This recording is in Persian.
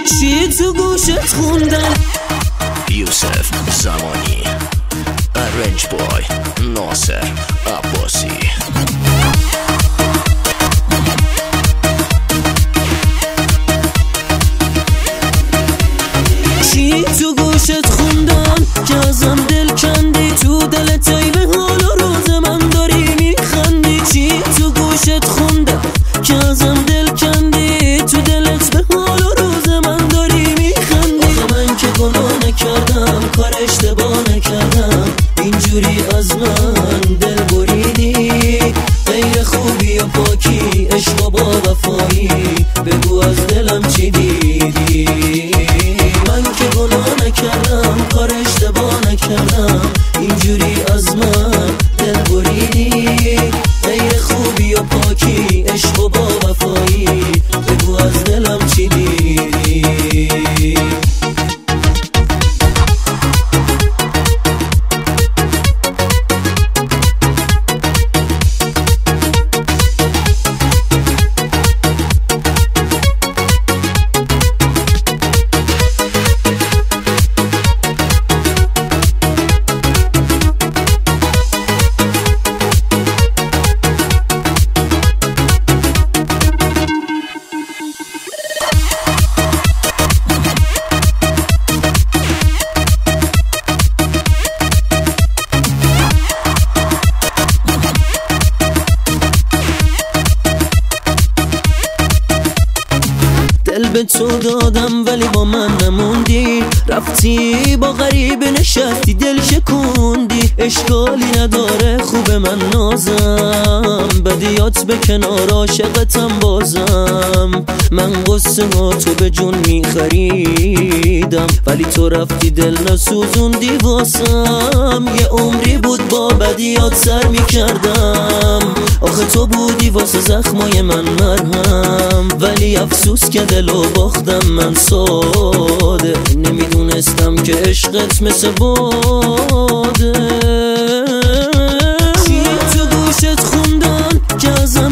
چی تو گوشت خوندن؟ یوسف زمانی، رنج بای ناصر عباسی. چی تو گوشت خوندن که ازم دل کندی؟ تو دلت ای به حال و روز من داری میخندی. چی تو گوشت خوندن که ازم دل کندی؟ تو دلت به حال و روز من داری میخندی. آخه من که گناه نکردم، کار اشتباه نکردم، اینجوری از من دل بریدی. غیر خوبی و پاکی، عشق و با وفایی، بگو از دلم چی دیدی؟ من که گناه نکردم، کار اشتباه نکردم، اینجوری از من دل بریدی. غیر خوبی و پاکی، عشق و با وفایی، بگو از دلم چی دیدی؟ دل به تو دادم ولی با من نموندی، رفتی با غریب نشستی دل شکوندی. اشکالی نداره خوب من نازم، بدیات به کنار عاشقتم بازم. من قصه ها تو به جون میخریدم، ولی تو رفتی دل نسوزوندی واسم. یه عمری بود با بدیات سر میکردم، آخه تو بودی واسه زخمای من مرهم. ولی افسوس که دلو باختم من ساده، نمیدونستم که عشقت مثل باده. چی تو گوشت خوندن که